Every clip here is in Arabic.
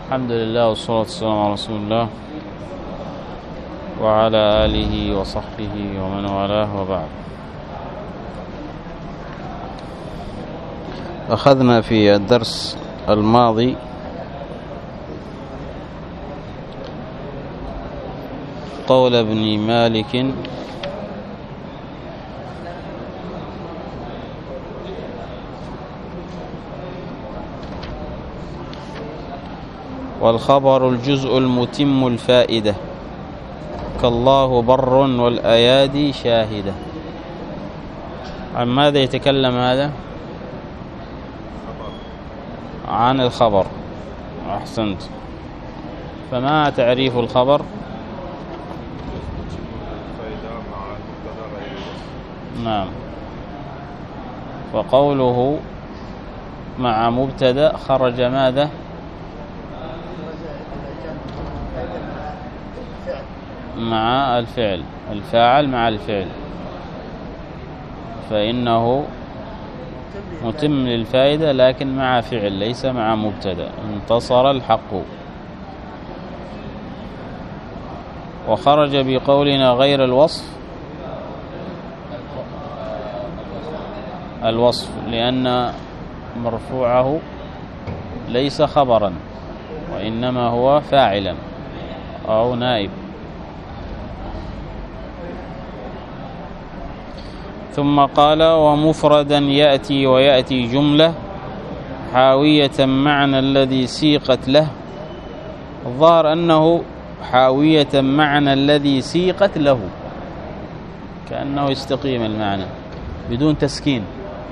الحمد لله والصلاة والسلام على رسول الله وعلى آله وصحبه ومن والاه، وبعد. أخذنا في الدرس الماضي قول ابن مالك والخبر الجزء المتم الفائدة كالله بر والأيادي شاهدة. عن ماذا يتكلم هذا؟ عن الخبر. أحسنت. فما تعريف الخبر؟ نعم. فقوله مع مبتدأ خرج ماذا؟ مع الفعل، الفاعل مع الفعل، فإنه متم للفائدة لكن مع فعل ليس مع مبتدأ. انتصر الحق. وخرج بقولنا غير الوصف لأن مرفوعه ليس خبرا وإنما هو فاعلا أو نائب. ثم قال ومفردا يأتي ويأتي جملة حاوية معنى الذي سيقت له. الظاهر أنه حاوية معنى الذي سيقت له، كأنه يستقيم المعنى بدون تسكين.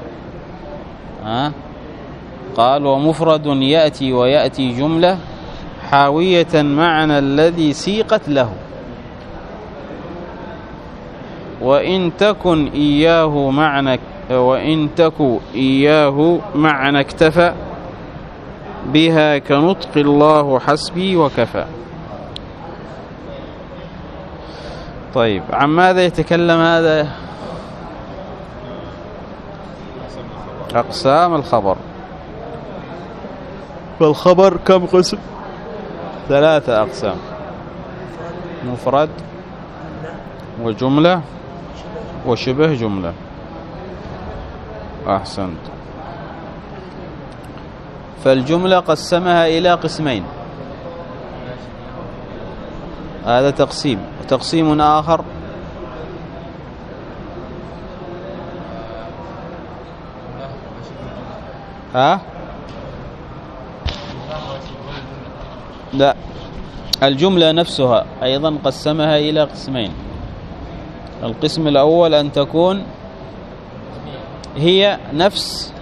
قال ومفرد يأتي ويأتي جملة حاوية معنى الذي سيقت له، وإن تكن إياه معنى اكتفى بها كنطق الله حسبي وكفى. طيب، عن ماذا يتكلم هذا؟ أقسام الخبر. فالخبر كم قسم؟ 3 أقسام: مفرد وجملة وشبه جملة. أحسنت. فالجملة قسمها إلى قسمين، هذا تقسيم. وتقسيم آخر لا، الجملة نفسها أيضا قسمها إلى قسمين. القسم الأول أن تكون هي نفس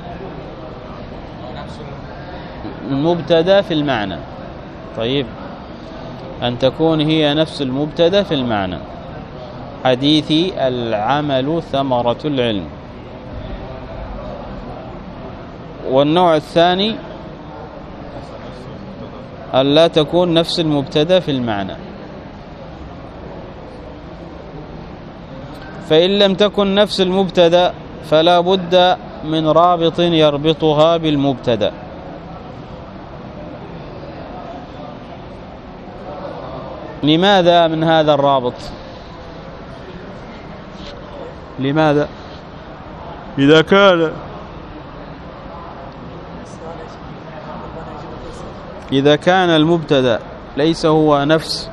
المبتدأ في المعنى. طيب، أن تكون هي نفس المبتدأ في المعنى. حديثي العمل ثمرة العلم. والنوع الثاني أن لا تكون نفس المبتدأ في المعنى. فإن لم تكن نفس المبتدأ فلا بد من رابط يربطها بالمبتدأ. لماذا من هذا الرابط؟ لماذا؟ إذا كان المبتدأ ليس هو نفس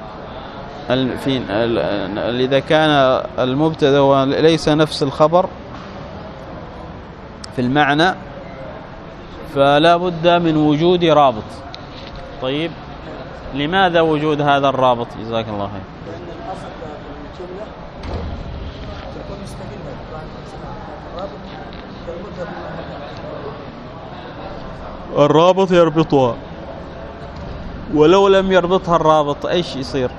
إذا كان المبتدأ ليس نفس الخبر في المعنى فلا بد من وجود رابط. طيب، لماذا وجود هذا الرابط؟ جزاك الله خير. الرابط يربطها، ولو لم يربطها الرابط ايش يصير؟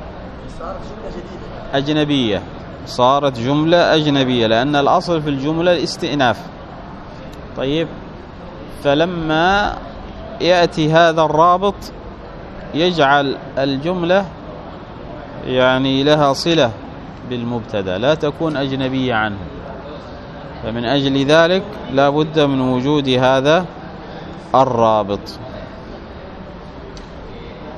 أجنبية. صارت جملة أجنبية، لأن الأصل في الجملة الاستئناف. طيب، فلما يأتي هذا الرابط يجعل الجملة يعني لها صلة بالمبتدأ، لا تكون أجنبية عنه. فمن أجل ذلك لا بد من وجود هذا الرابط.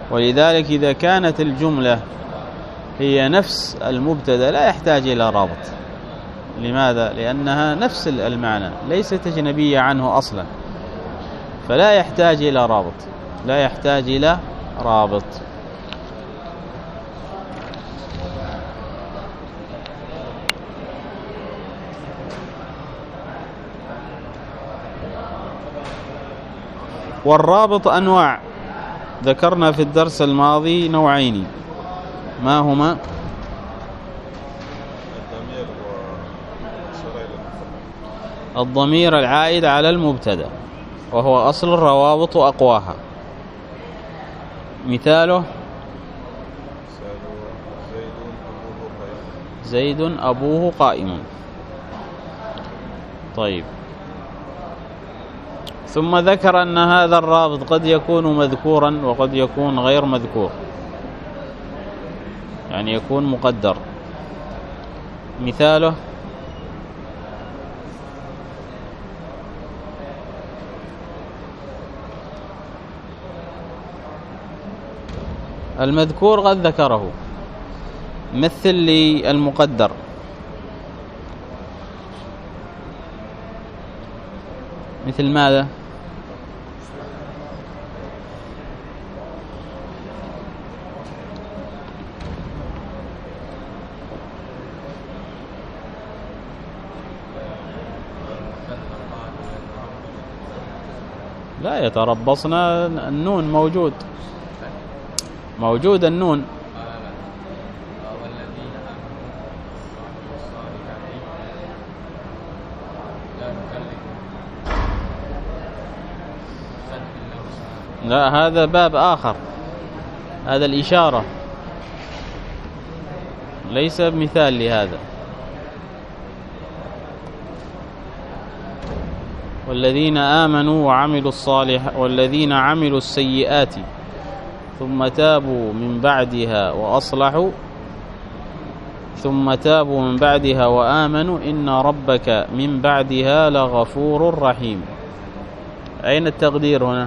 ولذلك إذا كانت الجملة هي نفس المبتدأ لا يحتاج إلى رابط. لماذا؟ لأنها نفس المعنى، ليست أجنبية عنه أصلا، فلا يحتاج إلى رابط، لا يحتاج إلى رابط. والرابط أنواع، ذكرنا في الدرس الماضي نوعين، ما هما؟ الضمير العائد على المبتدأ وهو أصل الروابط وأقواها. مثاله زيد أبوه قائم. طيب، ثم ذكر أن هذا الرابط قد يكون مذكورا وقد يكون غير مذكور، يعني يكون مقدر. مثاله المذكور قد ذكره، مثل لي المقدر. مثل ماذا؟ لا يتربصنا، النون موجود، موجود النون. لا، هذا باب آخر، هذا الإشارة، ليس مثال لهذا. والذين آمنوا وعملوا الصالحات والذين عملوا السيئات ثم تابوا من بعدها وأصلحوا ثم تابوا من بعدها وآمنوا إن ربك من بعدها لغفور رحيم. أين التقدير هنا؟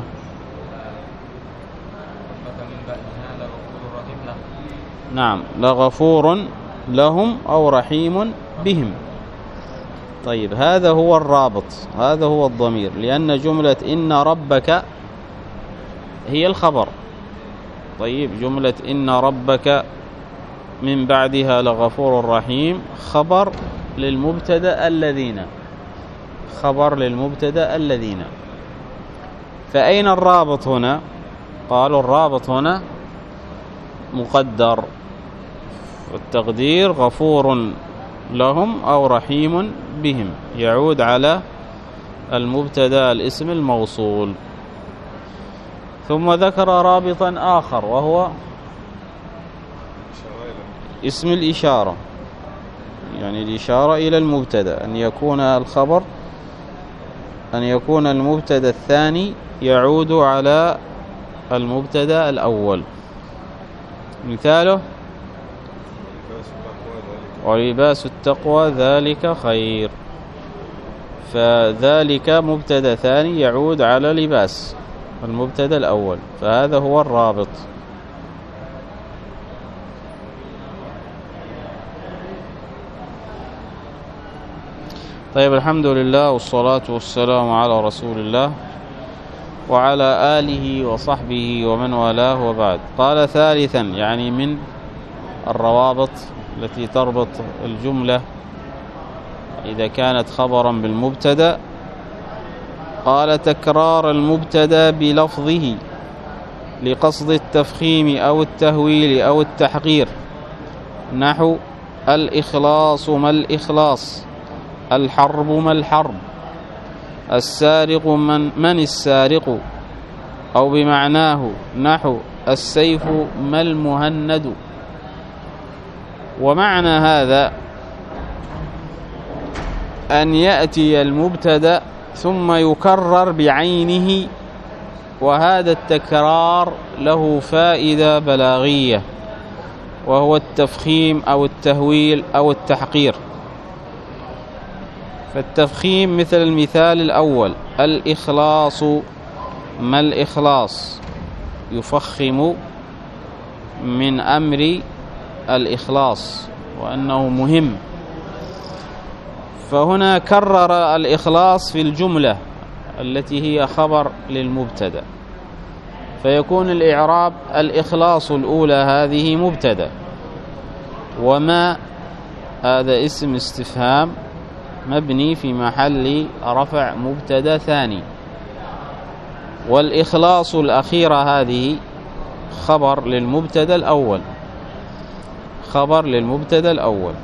نعم، لغفور لهم أو رحيم بهم. طيب، هذا هو الرابط، هذا هو الضمير، لأن جملة إن ربك هي الخبر. طيب، جملة إن ربك من بعدها لغفور رحيم خبر للمبتدأ الذين، خبر للمبتدأ الذين. فأين الرابط هنا؟ قالوا الرابط هنا مقدر، والتقدير غفور لهم أو رحيم بهم، يعود على المبتدأ الاسم الموصول. ثم ذكر رابطا آخر وهو اسم الإشارة، يعني الإشارة إلى المبتدأ، أن يكون الخبر، أن يكون المبتدأ الثاني يعود على المبتدأ الأول. مثاله ولباس التقوى ذلك خير، فذلك مبتدأ ثاني يعود على لباس المبتدأ الأول، فهذا هو الرابط. طيب، الحمد لله والصلاة والسلام على رسول الله وعلى آله وصحبه ومن والاه، وبعد. قال ثالثا، يعني من الروابط التي تربط الجملة إذا كانت خبرا بالمبتدأ، قال تكرار المبتدأ بلفظه لقصد التفخيم أو التهويل أو التحقير، نحو الإخلاص ما الإخلاص، الحرب ما الحرب، السارق من السارق، أو بمعناه نحو السيف ما المهند. ومعنى هذا أن يأتي المبتدأ ثم يكرر بعينه، وهذا التكرار له فائدة بلاغية، وهو التفخيم أو التهويل أو التحقير. فالتفخيم مثل المثال الأول، الإخلاص ما الإخلاص، يفخم من أمر الإخلاص وأنه مهم. فهنا كرر الإخلاص في الجملة التي هي خبر للمبتدأ، فيكون الإعراب الإخلاص الأولى هذه مبتدأ، وما هذا اسم استفهام مبني في محل رفع مبتدأ ثاني، والإخلاص الأخيرة هذه خبر للمبتدأ الأول، خبر للمبتدأ الأول.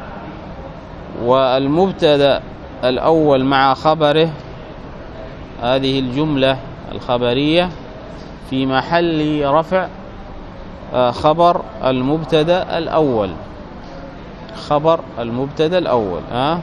والمبتدأ الأول مع خبره هذه الجملة الخبرية في محل رفع خبر المبتدأ الأول، خبر المبتدأ الأول.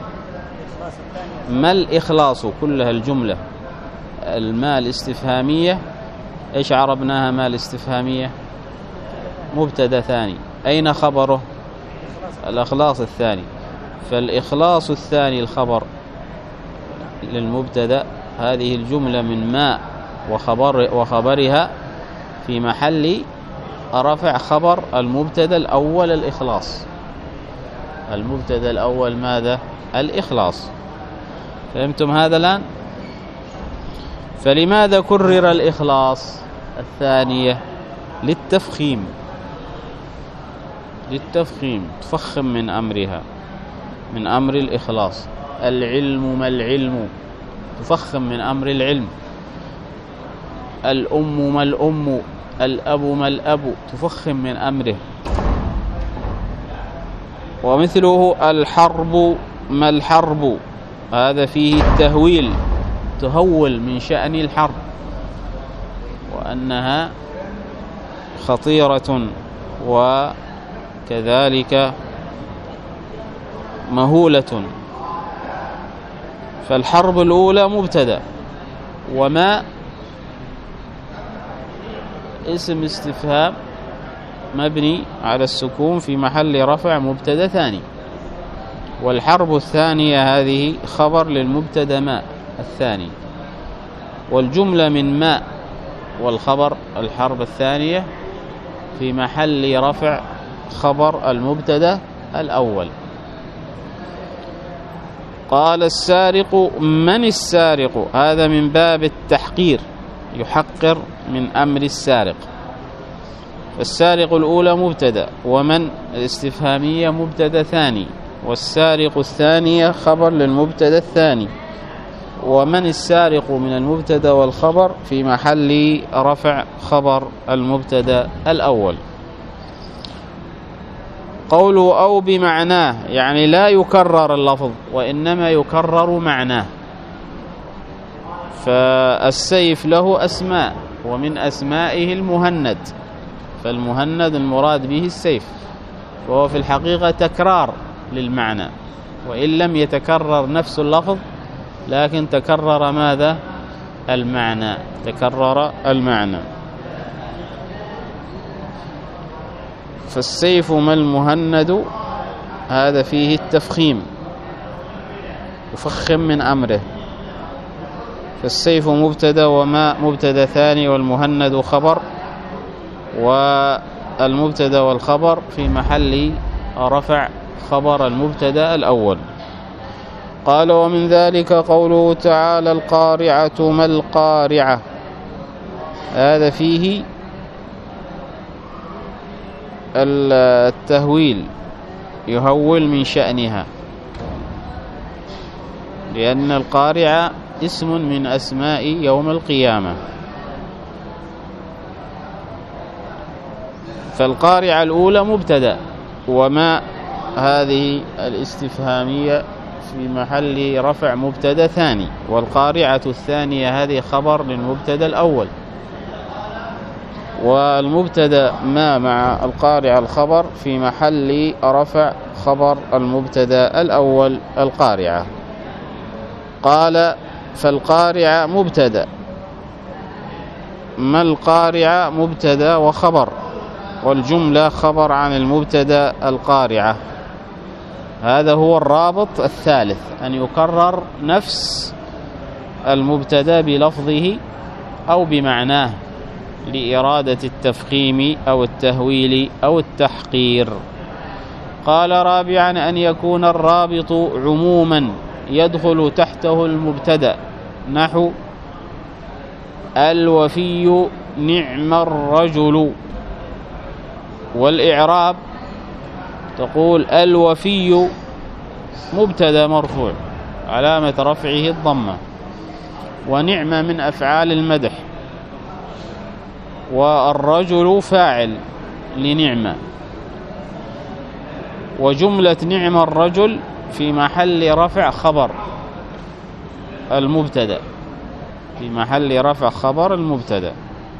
ما الإخلاص كلها الجملة الماء الاستفهامية، إيش عربناها؟ ماء الاستفهامية مبتدأ ثاني، أين خبره؟ الإخلاص الثاني. فالإخلاص الثاني الخبر للمبتدأ، هذه الجملة من ماء وخبرها في محل رفع خبر المبتدأ الأول الإخلاص. المبتدأ الأول ماذا؟ الإخلاص. فهمتم هذا الآن؟ فلماذا كرر الإخلاص الثانية؟ للتفخيم، للتفخيم، تفخم من أمرها، من أمر الإخلاص. العلم ما العلم، تفخم من أمر العلم. الأم ما الأم، الأب ما الأب، تفخم من أمره. ومثله الحرب ما الحرب، هذا فيه التهويل، تهول من شأن الحرب وأنها خطيرة وكذلك مهولة. فالحرب الأولى مبتدأ، وما اسم استفهام مبني على السكون في محل رفع مبتدأ ثاني. والحرب الثانية هذه خبر للمبتدأ ماء الثاني، والجملة من ماء والخبر الحرب الثانية في محل رفع خبر المبتدأ الأول. قال السارق من السارق، هذا من باب التحقير، يحقر من أمر السارق. فالسارق الأولى مبتدأ، ومن الاستفهامية مبتدأ ثاني، والسارق الثانية خبر للمبتدأ الثاني، ومن السارق من المبتدأ والخبر في محل رفع خبر المبتدأ الأول. قوله أو بمعناه، يعني لا يكرر اللفظ وإنما يكرر معناه. فالسيف له أسماء، ومن أسمائه المهند، فالمهند المراد به السيف، وهو في الحقيقة تكرار للمعنى، وإن لم يتكرر نفس اللفظ لكن تكرر ماذا؟ المعنى، تكرر المعنى. فالسيف ما المهند، هذا فيه التفخيم، يفخم من أمره. فالسيف مبتدأ، وما مبتدأ ثاني، والمهند خبر، والمبتدأ والخبر في محل رفع خبر المبتدأ الأول. قال ومن ذلك قوله تعالى القارعة ما القارعة، هذا فيه التهويل، يهول من شأنها، لأن القارعة اسم من أسماء يوم القيامة. فالقارعة الأولى مبتدأ، وما هذه الاستفهامية في محل رفع مبتدأ ثاني، والقارعة الثانية هذه خبر للمبتدأ الأول، والمبتدأ ما مع القارعة الخبر في محل رفع خبر المبتدأ الأول القارعة. قال فالقارعة مبتدأ، ما القارعة مبتدأ وخبر، والجملة خبر عن المبتدأ القارعة. هذا هو الرابط الثالث، أن يكرر نفس المبتدأ بلفظه أو بمعناه، لإرادة التفخيم أو التهويل أو التحقير. قال رابعا أن يكون الرابط عموما يدخل تحته المبتدأ، نحو الوفي نعم الرجل. والإعراب تقول الوفي مبتدأ مرفوع علامة رفعه الضمة، ونعمة من أفعال المدح، والرجل فاعل لنعمة، وجملة نعم الرجل في محل رفع خبر المبتدأ، في محل رفع خبر المبتدأ.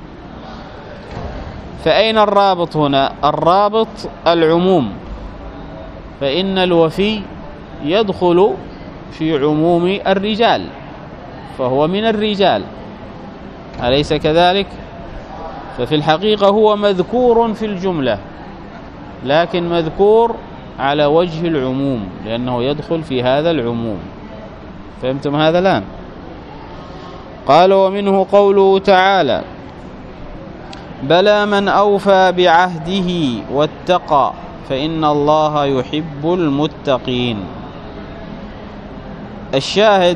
فأين الرابط هنا؟ الرابط العموم، فإن الوفي يدخل في عموم الرجال، فهو من الرجال، أليس كذلك؟ ففي الحقيقة هو مذكور في الجملة، لكن مذكور على وجه العموم لأنه يدخل في هذا العموم. فهمتم هذا الآن؟ قال ومنه قوله تعالى بلى من أوفى بعهده واتقى فإن الله يحب المتقين. الشاهد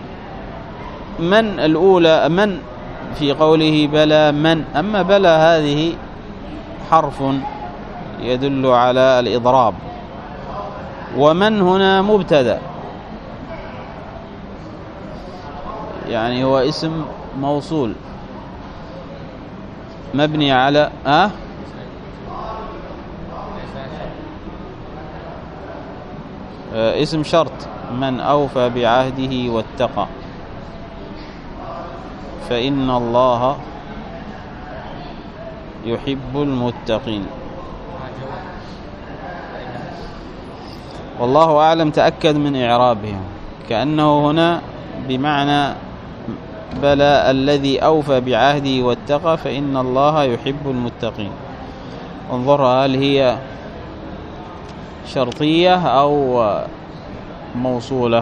من الأولى، من في قوله بلى من، أما بلى هذه حرف يدل على الإضراب، ومن هنا مبتدأ، يعني هو اسم موصول مبني على اسم شرط، من أوفى بعهده واتقى فإن الله يحب المتقين. والله أعلم، تأكد من إعرابهم، كأنه هنا بمعنى بلى الذي أوفى بعهده واتقى فإن الله يحب المتقين. انظرها هل هي شرطية أو موصولة.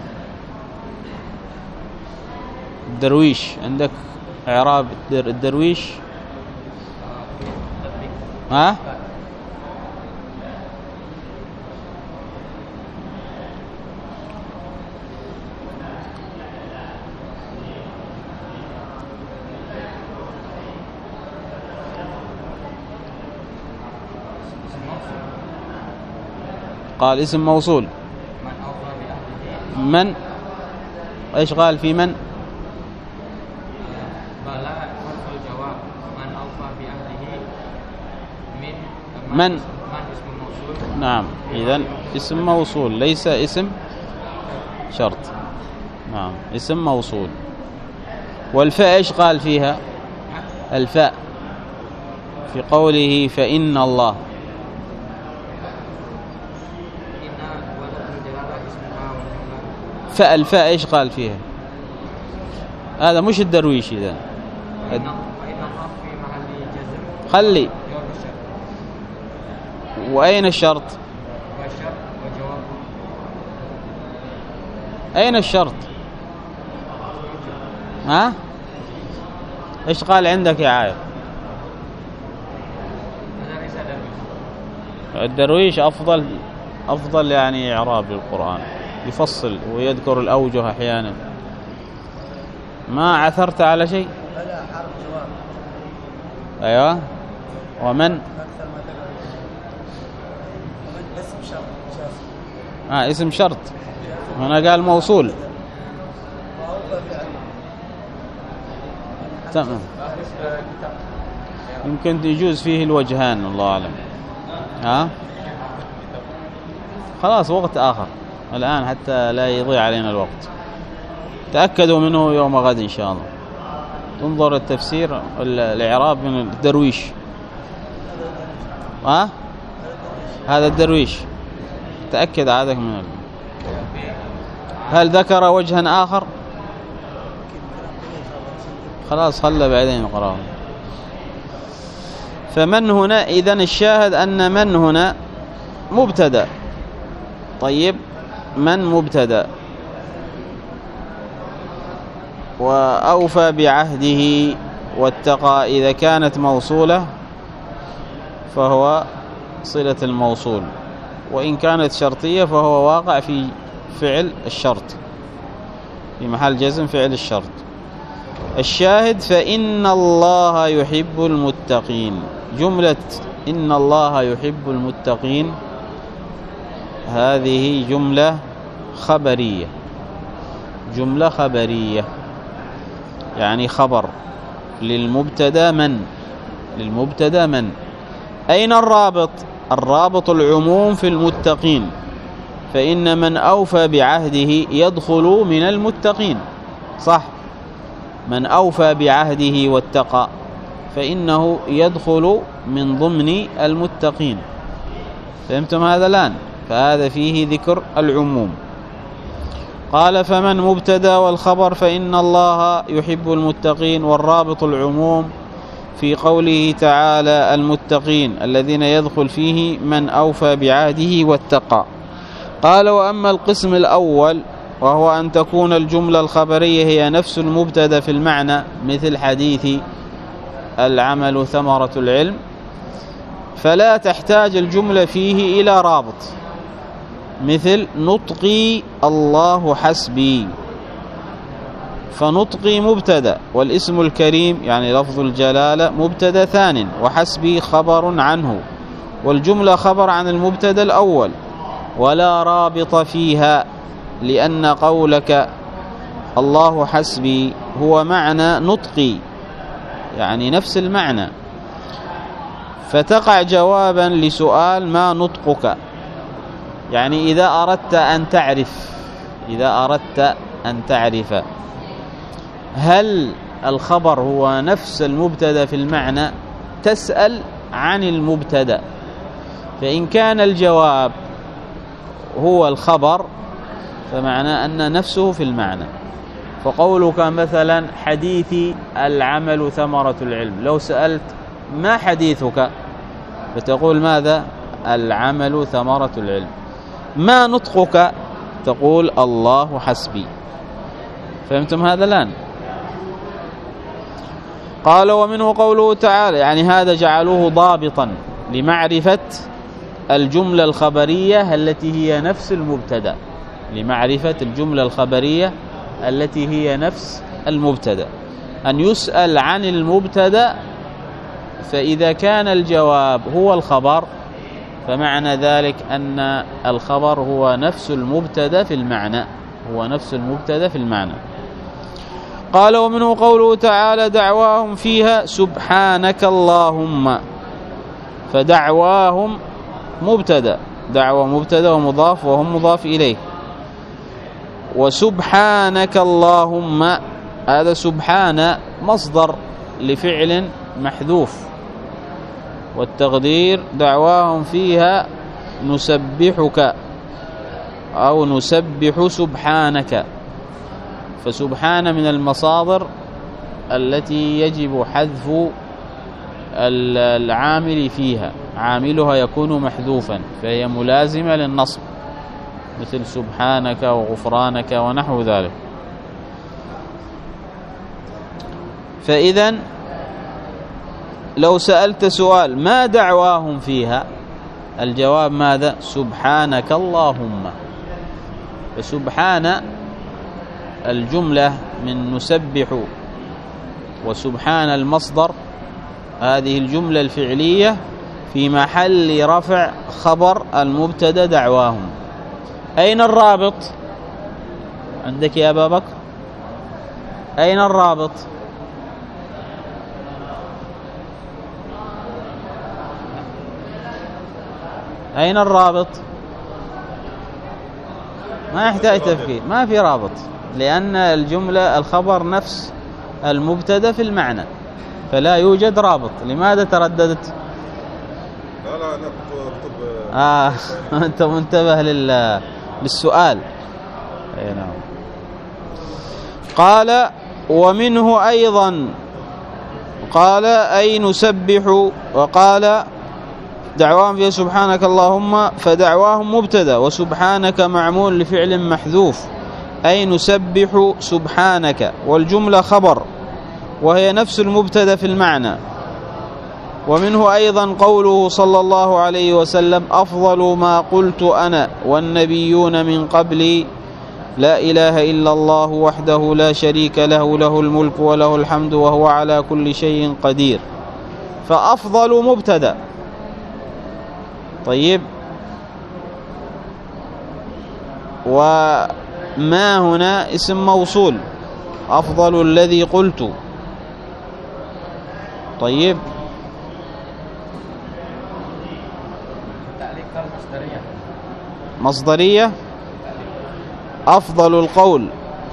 الدرويش، عندك إعراب الدرويش؟ قال اسم موصول. من ايش قال في من؟ من نعم، إذن اسم موصول ليس اسم شرط. نعم اسم موصول. والفاء ايش قال فيها؟ الفاء في قوله فإن الله، فالفاء ايش قال فيها؟ هذا مش الدرويش. إذن خلي، وأين الشرط؟ أين الشرط؟ ايش قال عندك يا عاير؟ الدرويش أفضل يعني إعراب للقرآن، يفصل ويذكر الأوجه أحيانا. ما عثرت على شيء؟ أيوة. ومن اسم شرط، هنا قال موصول. تمام، يمكن يجوز فيه الوجهان، الله أعلم. خلاص وقت آخر الآن حتى لا يضيع علينا الوقت. تأكدوا منه يوم غد إن شاء الله. تنظر التفسير الإعراب من الدرويش. هذا الدرويش، تأكد عادك من هل ذكر وجها آخر؟ خلاص خلى بعدين نقرأه. فمن هنا، إذن الشاهد أن من هنا مبتدأ. طيب من مبتدأ، وأوفى بعهده واتقى إذا كانت موصولة فهو صلة الموصول، وإن كانت شرطية فهو واقع في فعل الشرط، في محل جزم فعل الشرط. الشاهد فإن الله يحب المتقين. جملة إن الله يحب المتقين هذه جملة خبرية، جملة خبرية يعني خبر للمبتدا من. أين الرابط؟ الرابط العموم في المتقين، فإن من أوفى بعهده يدخل من المتقين، صح؟ من أوفى بعهده واتقى فإنه يدخل من ضمن المتقين. فهمتم هذا الآن؟ فهذا فيه ذكر العموم. قال فمن مبتدا والخبر فإن الله يحب المتقين، والرابط العموم في قوله تعالى المتقين الذين يدخل فيه من أوفى بعهده واتقى. قال وأما القسم الأول وهو أن تكون الجملة الخبرية هي نفس المبتدا في المعنى، مثل حديث العمل ثمرة العلم، فلا تحتاج الجملة فيه إلى رابط، مثل نطقي الله حسبي، فنطقي مبتدا والاسم الكريم يعني لفظ الجلالة مبتدا ثان، وحسبي خبر عنه، والجملة خبر عن المبتدا الأول، ولا رابط فيها، لأن قولك الله حسبي هو معنى نطقي، يعني نفس المعنى، فتقع جوابا لسؤال ما نطقك. يعني إذا أردت أن تعرف هل الخبر هو نفس المبتدا في المعنى، تسأل عن المبتدا، فإن كان الجواب هو الخبر فمعنى أن نفسه في المعنى. فقولك مثلا حديثي العمل ثمرة العلم، لو سألت ما حديثك فتقول ماذا؟ العمل ثمرة العلم. ما نطقك؟ تقول الله حسبي. فهمتم هذا الآن؟ قال ومنه قوله تعالى، يعني هذا جعلوه ضابطا لمعرفة الجملة الخبرية التي هي نفس المبتدا، لمعرفة الجملة الخبرية التي هي نفس المبتدا، أن يسأل عن المبتدا، فإذا كان الجواب هو الخبر فمعنى ذلك أن الخبر هو نفس المبتدا في المعنى، قال ومنه قوله تعالى دعواهم فيها سبحانك اللهم، فدعواهم مبتدا، دعوة مبتدا ومضاف وهم مضاف إليه، وسبحانك اللهم هذا سبحان مصدر لفعل محذوف، والتقدير دعواهم فيها نسبحك أو نسبح سبحانك، فسبحان من المصادر التي يجب حذف العامل فيها، عاملها يكون محذوفا فهي ملازمة للنصب، مثل سبحانك وغفرانك ونحو ذلك. فإذا لو سألت سؤال ما دعواهم فيها، الجواب ماذا؟ سبحانك اللهم. فسبحان الجملة من نسبح وسبحان المصدر، هذه الجملة الفعلية في محل رفع خبر المبتدا دعواهم. أين الرابط عندك يا أبا بكر؟ أين الرابط؟ أين الرابط؟ ما يحتاج تفكير، ما في رابط، لأن الجملة الخبر نفس المبتدا في المعنى، فلا يوجد رابط. لماذا ترددت؟ لا أنت منتبه للسؤال. أي نعم. قال ومنه أيضا قال أي نسبح، وقال دعواهم فيها سبحانك اللهم، فدعواهم مبتدا وسبحانك معمول لفعل محذوف، أي نسبح سبحانك، والجملة خبر وهي نفس المبتدأ في المعنى. ومنه أيضا قوله صلى الله عليه وسلم: أفضل ما قلت أنا والنبيون من قبلي لا إله إلا الله وحده لا شريك له، له الملك وله الحمد وهو على كل شيء قدير. فأفضل مبتدأ. طيب، وما هنا اسم موصول، أفضل الذي قلت. طيب، مصدرية. أفضل القول،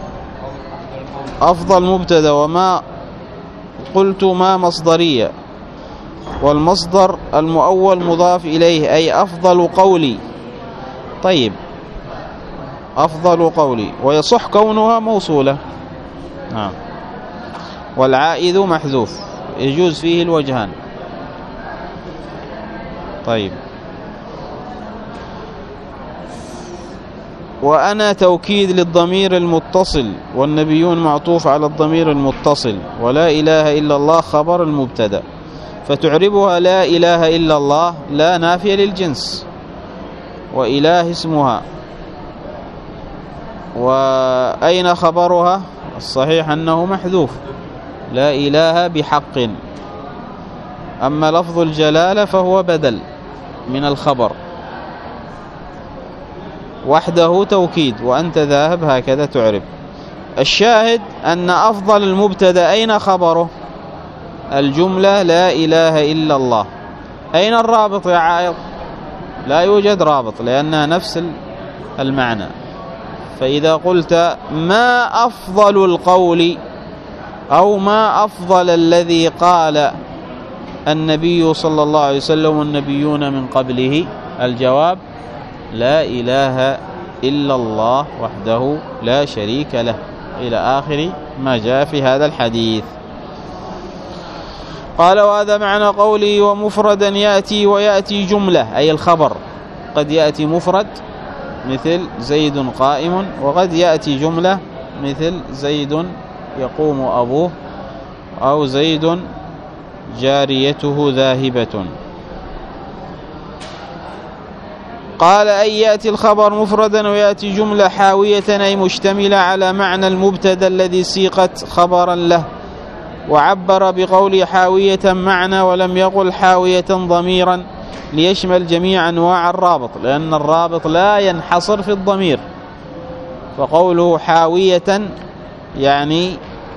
أفضل مبتدأ، وما قلت ما مصدرية، والمصدر المؤول مضاف إليه، أي أفضل قولي. طيب، أفضل قولي، ويصح كونها موصولة. نعم. والعائد محذوف، يجوز فيه الوجهان. طيب، وأنا توكيد للضمير المتصل، والنبيون معطوف على الضمير المتصل، ولا إله إلا الله خبر المبتدأ، فتعربها لا إله إلا الله لا نافية للجنس، وإله اسمها. وأين خبرها؟ الصحيح أنه محذوف، لا إله بحق. أما لفظ الجلالة فهو بدل من الخبر، وحده توكيد، وأنت ذاهب هكذا تعرب. الشاهد أن أفضل المبتدأ أين خبره؟ الجملة لا إله إلا الله. أين الرابط يا عائض؟ لا يوجد رابط، لأنها نفس المعنى. فإذا قلت ما أفضل القول أو ما أفضل الذي قال النبي صلى الله عليه وسلم والنبيون من قبله، الجواب لا إله إلا الله وحده لا شريك له، إلى آخر ما جاء في هذا الحديث. قال: وهذا معنى قوله ومفردا يأتي ويأتي جملة، أي الخبر. قد يأتي مفرد مثل زيد قائم، وقد يأتي جملة مثل زيد يقوم أبوه، أو زيد جاريته ذاهبة. قال: أي يأتي الخبر مفردا ويأتي جملة حاوية، أي مشتملة على معنى المبتدا الذي سيقت خبرا له، وعبر بقول حاوية معنى، ولم يقل حاوية ضميرا، ليشمل جميع أنواع الرابط، لأن الرابط لا ينحصر في الضمير. فقوله حاوية يعني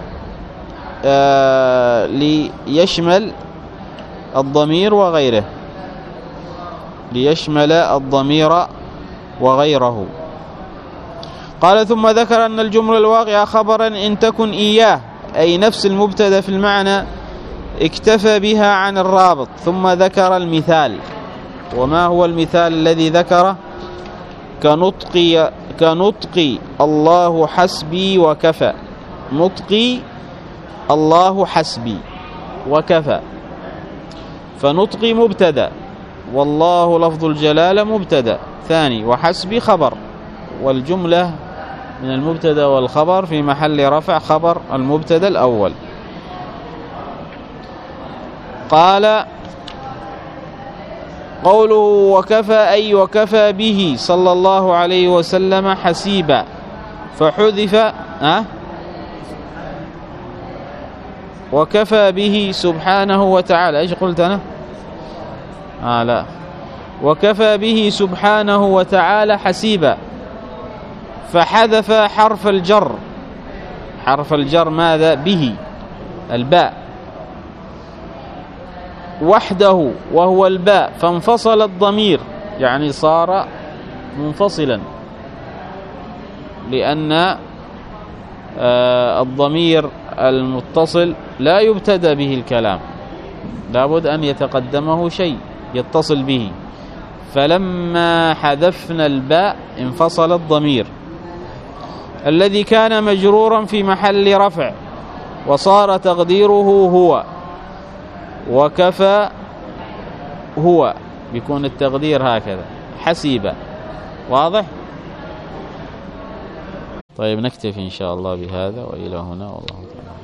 ليشمل الضمير وغيره، ليشمل الضمير وغيره. قال: ثم ذكر أن الجملة الواقعة خبرا إن تكن إياه، أي نفس المبتدا في المعنى، اكتفى بها عن الرابط. ثم ذكر المثال. وما هو المثال الذي ذكره؟ كنطقي الله حسبي وكفى. نطقي الله حسبي وكفى، فنطقي مبتدا، والله لفظ الجلالة مبتدا ثاني، وحسبي خبر، والجملة من المبتدا والخبر في محل رفع خبر المبتدا الأول. قال: قوله وكفى، أي وكفى به صلى الله عليه وسلم حسيبا، فحذف وكفى به سبحانه وتعالى. ايش قلت أنا؟ لا، وكفى به سبحانه وتعالى حسيبا، فحذف حرف الجر. حرف الجر ماذا؟ به، الباء، وحده وهو الباء، فانفصل الضمير، يعني صار منفصلا، لأن الضمير المتصل لا يبتدأ به الكلام، لابد أن يتقدمه شيء يتصل به. فلما حذفنا الباء انفصل الضمير الذي كان مجرورا في محل رفع، وصار تقديره هو، وكفى هو، بيكون التقدير هكذا حسيبا. واضح؟ طيب، نكتفي إن شاء الله بهذا، وإلى هنا، والله تعالى.